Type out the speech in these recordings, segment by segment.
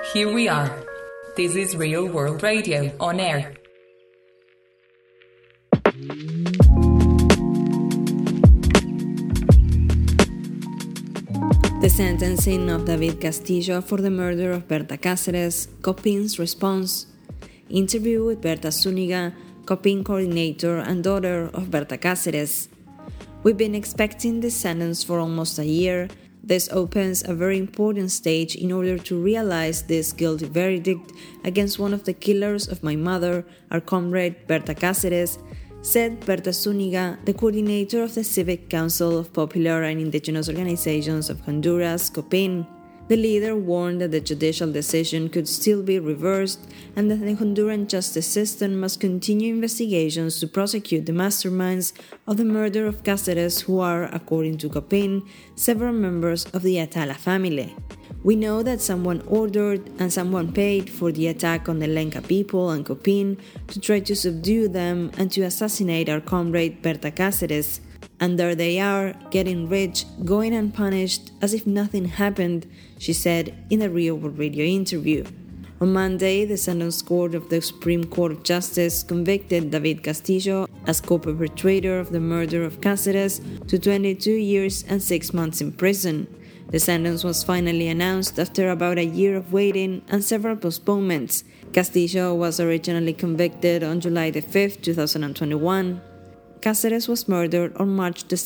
Here we are. This is Real World Radio on air. The sentencing of David Castillo for the murder of Berta Cáceres, Copin's response. Interview with Berta Zúñiga, Copin coordinator and daughter of Berta Cáceres. We've been expecting this sentence for almost a year. This opens a very important stage in order to realize this guilty verdict against one of the killers of my mother, our comrade Berta Cáceres, said Berta Zúñiga, the coordinator of the Civic Council of Popular and Indigenous Organizations of Honduras, COPIN. The leader warned that the judicial decision could still be reversed and that the Honduran justice system must continue investigations to prosecute the masterminds of the murder of Cáceres, who are, according to COPIN, several members of the Atala family. We know that someone ordered and someone paid for the attack on the Lenca people and COPIN to try to subdue them and to assassinate our comrade Berta Cáceres. And there they are, getting rich, going unpunished, as if nothing happened, she said in a Real World Radio interview. On Monday, the sentence court of the Supreme Court of Justice convicted David Castillo as co-perpetrator of the murder of Cáceres to 22 years and 6 months in prison. The sentence was finally announced after about a year of waiting and several postponements. Castillo was originally convicted on July 5, 2021. Cáceres was murdered on March 2,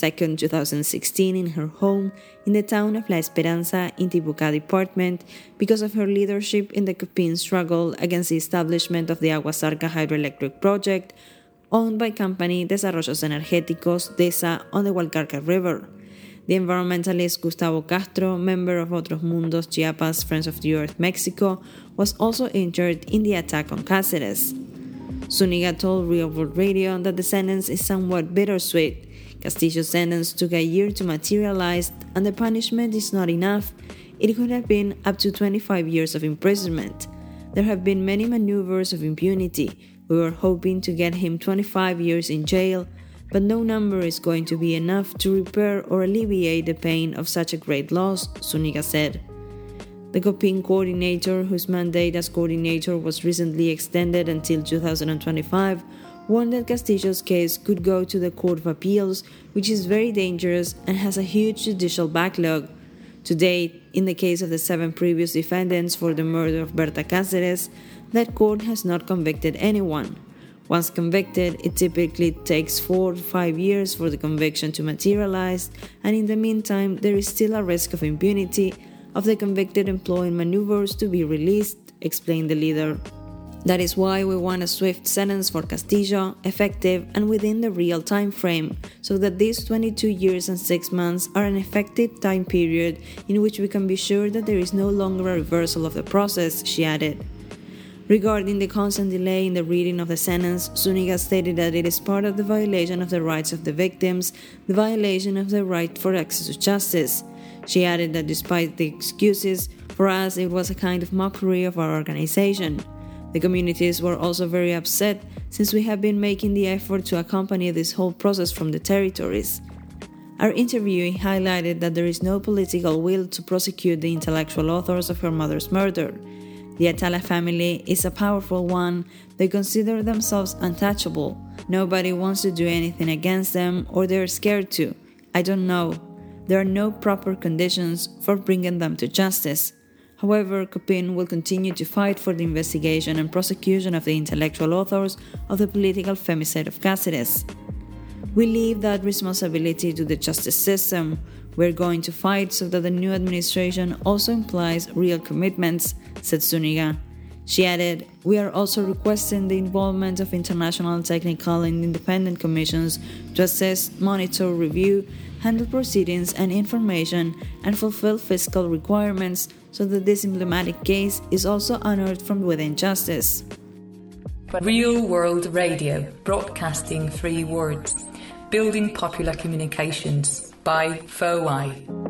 2016 in her home in the town of La Esperanza in Tibucá Department because of her leadership in the COPIN struggle against the establishment of the Aguasarca hydroelectric project owned by company Desarrollos Energéticos DESA on the Hualcarca River. The environmentalist Gustavo Castro, member of Otros Mundos Chiapas Friends of the Earth Mexico, was also injured in the attack on Cáceres. Zúñiga told Real World Radio that the sentence is somewhat bittersweet. Castillo's sentence took a year to materialize, and the punishment is not enough. It could have been up to 25 years of imprisonment. There have been many maneuvers of impunity. We were hoping to get him 25 years in jail, but no number is going to be enough to repair or alleviate the pain of such a great loss, Zúñiga said. The COPIN coordinator, whose mandate as coordinator was recently extended until 2025, warned that Castillo's case could go to the Court of Appeals, which is very dangerous and has a huge judicial backlog. To date, in the case of the 7 previous defendants for the murder of Berta Cáceres, that court has not convicted anyone. Once convicted, it typically takes 4 to 5 years for the conviction to materialize, and in the meantime, there is still a risk of impunity of the convicted employing maneuvers to be released, explained the leader. That is why we want a swift sentence for Castillo, effective and within the real time frame, so that these 22 years and 6 months are an effective time period in which we can be sure that there is no longer a reversal of the process, she added. Regarding the constant delay in the reading of the sentence, Zúñiga stated that it is part of the violation of the rights of the victims, the violation of the right for access to justice. She added that despite the excuses, for us it was a kind of mockery of our organization. The communities were also very upset since we have been making the effort to accompany this whole process from the territories. Our interviewee highlighted that there is no political will to prosecute the intellectual authors of her mother's murder. The Atala family is a powerful one. They consider themselves untouchable. Nobody wants to do anything against them, or they're scared to. I don't know. There are no proper conditions for bringing them to justice. However, COPIN will continue to fight for the investigation and prosecution of the intellectual authors of the political femicide of Cáceres. We leave that responsibility to the justice system. We're going to fight so that the new administration also implies real commitments, said Zúñiga. She added, we are also requesting the involvement of international technical and independent commissions to assess, monitor, review, handle proceedings and information, and fulfill fiscal requirements so that this emblematic case is also honored from within justice. Real World Radio, broadcasting 3 words, building popular communications by FOI.